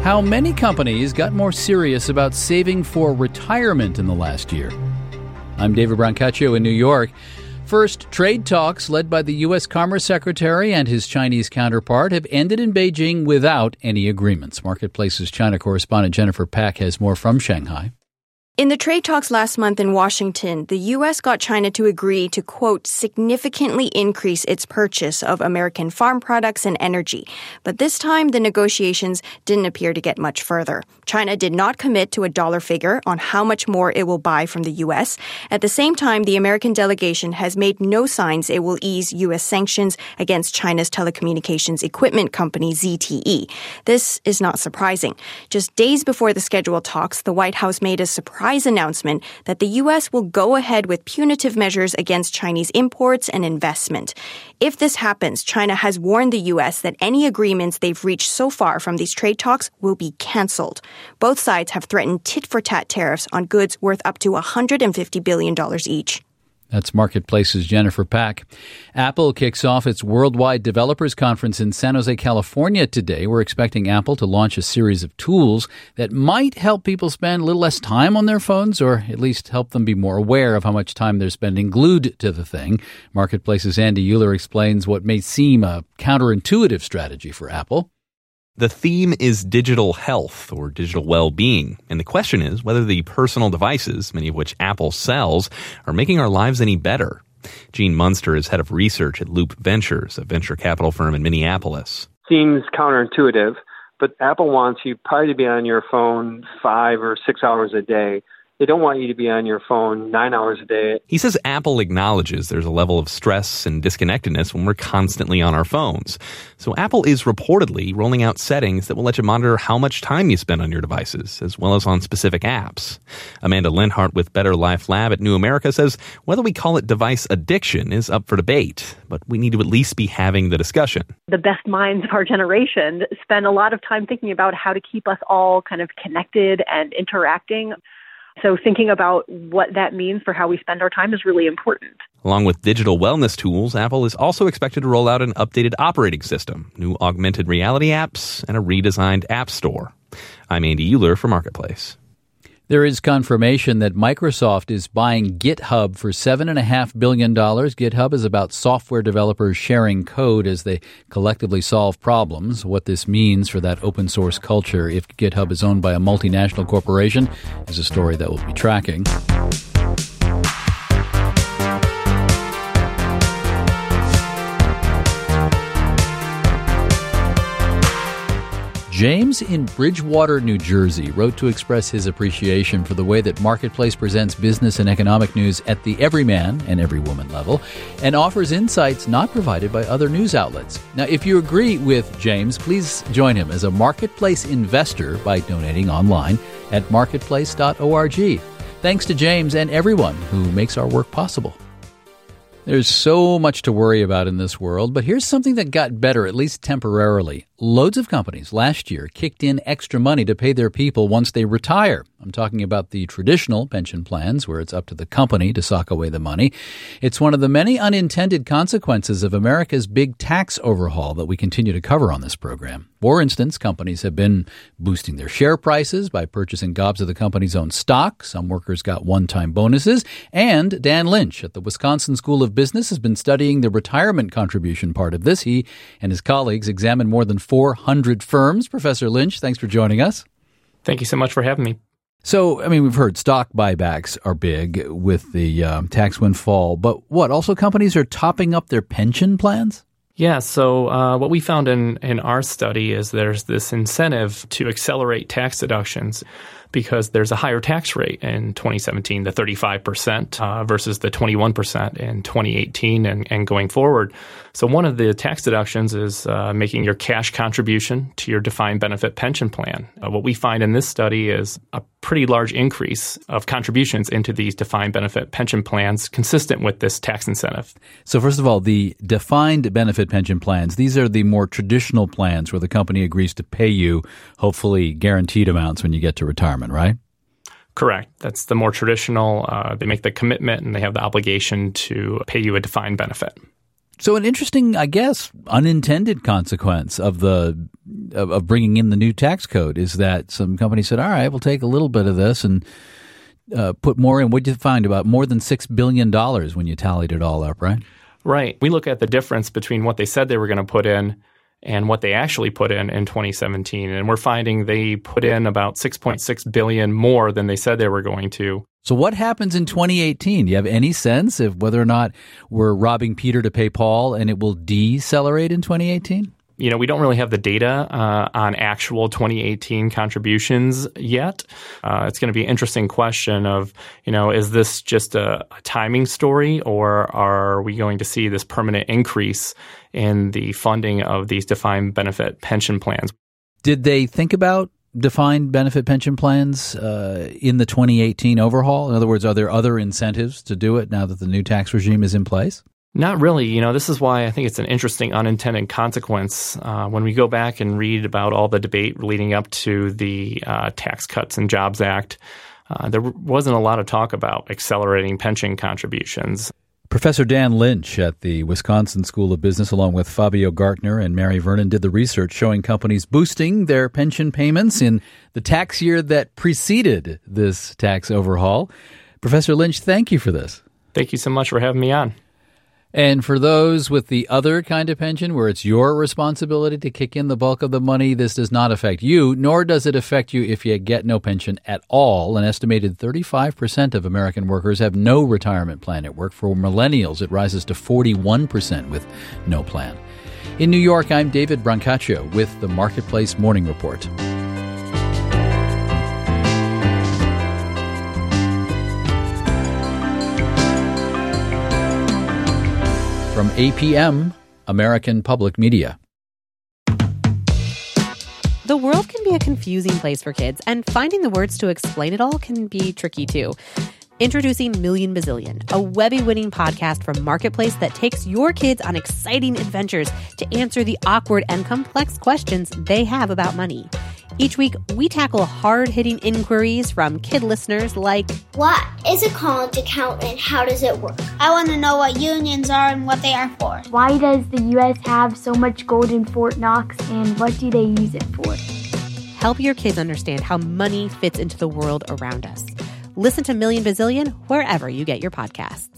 how many companies got more serious about saving for retirement in the last year. I'm David Brancaccio in New York. First, trade talks led by the U.S. Commerce Secretary and his Chinese counterpart have ended in Beijing without any agreements. Marketplace's China correspondent Jennifer Pak has more from Shanghai. In the trade talks last month in Washington, the U.S. got China to agree to, quote, significantly increase its purchase of American farm products and energy. But this time, the negotiations didn't appear to get much further. China did not commit to a dollar figure on how much more it will buy from the U.S. At the same time, the American delegation has made no signs it will ease U.S. sanctions against China's telecommunications equipment company, ZTE. This is not surprising. Just days before the scheduled talks, the White House made a surprise announcement that the U.S. will go ahead with punitive measures against Chinese imports and investment. If this happens, China has warned the U.S. that any agreements they've reached so far from these trade talks will be canceled. Both sides have threatened tit-for-tat tariffs on goods worth up to $150 billion each. That's Marketplace's Jennifer Pak. Apple kicks off its Worldwide Developers Conference in San Jose, California today. We're expecting Apple to launch a series of tools that might help people spend a little less time on their phones, or at least help them be more aware of how much time they're spending glued to the thing. Marketplace's Andy Euler explains what may seem a counterintuitive strategy for Apple. The theme is digital health or digital well-being, and the question is whether the personal devices, many of which Apple sells, are making our lives any better. Gene Munster is head of research at Loop Ventures, a venture capital firm in Minneapolis. Seems counterintuitive, but Apple wants you probably to be on your phone 5 or 6 hours a day. They don't want you to be on your phone 9 hours a day. He says Apple acknowledges there's a level of stress and disconnectedness when we're constantly on our phones. So Apple is reportedly rolling out settings that will let you monitor how much time you spend on your devices, as well as on specific apps. Amanda Lenhart with Better Life Lab at New America says whether we call it device addiction is up for debate, but we need to at least be having the discussion. The best minds of our generation spend a lot of time thinking about how to keep us all kind of connected and interacting. So thinking about what that means for how we spend our time is really important. Along with digital wellness tools, Apple is also expected to roll out an updated operating system, new augmented reality apps, and a redesigned app store. I'm Andy Euler for Marketplace. There is confirmation that Microsoft is buying GitHub for $7.5 billion. GitHub is about software developers sharing code as they collectively solve problems. What this means for that open source culture if GitHub is owned by a multinational corporation is a story that we'll be tracking. James in Bridgewater, New Jersey, wrote to express his appreciation for the way that Marketplace presents business and economic news at the everyman and everywoman level and offers insights not provided by other news outlets. Now, if you agree with James, please join him as a Marketplace investor by donating online at marketplace.org. Thanks to James and everyone who makes our work possible. There's so much to worry about in this world, but here's something that got better, at least temporarily. Loads of companies last year kicked in extra money to pay their people once they retire. I'm talking about the traditional pension plans where it's up to the company to sock away the money. It's one of the many unintended consequences of America's big tax overhaul that we continue to cover on this program. For instance, companies have been boosting their share prices by purchasing gobs of the company's own stock. Some workers got one-time bonuses. And Dan Lynch at the Wisconsin School of Business has been studying the retirement contribution part of this. He and his colleagues examined more than 400 firms. Professor Lynch, thanks for joining us. Thank you so much for having me. So, we've heard stock buybacks are big with the tax windfall, but what? Also, companies are topping up their pension plans? Yeah, so what we found in our study is there's this incentive to accelerate tax deductions because there's a higher tax rate in 2017, the 35% versus the 21% in 2018 and going forward. So one of the tax deductions is making your cash contribution to your defined benefit pension plan. What we find in this study is a pretty large increase of contributions into these defined benefit pension plans consistent with this tax incentive. So first of all, the defined benefit pension plans, these are the more traditional plans where the company agrees to pay you, hopefully guaranteed amounts when you get to retirement, right? Correct. That's the more traditional. They make the commitment and they have the obligation to pay you a defined benefit. So an interesting, I guess, unintended consequence of bringing in the new tax code is that some companies said, all right, we'll take a little bit of this and put more in. What did you find? About more than $6 billion when you tallied it all up, right? Right. We look at the difference between what they said they were going to put in and what they actually put in 2017. And we're finding they put in about $6.6 billion more than they said they were going to. So what happens in 2018? Do you have any sense of whether or not we're robbing Peter to pay Paul and it will decelerate in 2018? You know, we don't really have the data on actual 2018 contributions yet. It's going to be an interesting question of, you know, is this just a timing story, or are we going to see this permanent increase in the funding of these defined benefit pension plans? Did they think about defined benefit pension plans in the 2018 overhaul? In other words, are there other incentives to do it now that the new tax regime is in place? Not really. You know, this is why I think it's an interesting unintended consequence. When we go back and read about all the debate leading up to the Tax Cuts and Jobs Act, there wasn't a lot of talk about accelerating pension contributions. Professor Dan Lynch at the Wisconsin School of Business, along with Fabio Gartner and Mary Vernon, did the research showing companies boosting their pension payments in the tax year that preceded this tax overhaul. Professor Lynch, thank you for this. Thank you so much for having me on. And for those with the other kind of pension where it's your responsibility to kick in the bulk of the money, this does not affect you, nor does it affect you if you get no pension at all. An estimated 35% of American workers have no retirement plan at work. For millennials, it rises to 41% with no plan. In New York, I'm David Brancaccio with the Marketplace Morning Report. From APM, American Public Media. The world can be a confusing place for kids, and finding the words to explain it all can be tricky too. Introducing Million Bazillion, a Webby-winning podcast from Marketplace that takes your kids on exciting adventures to answer the awkward and complex questions they have about money. Each week, we tackle hard-hitting inquiries from kid listeners like, what is a college account and how does it work? I want to know what unions are and what they are for. Why does the U.S. have so much gold in Fort Knox, and what do they use it for? Help your kids understand how money fits into the world around us. Listen to Million Bazillion wherever you get your podcasts.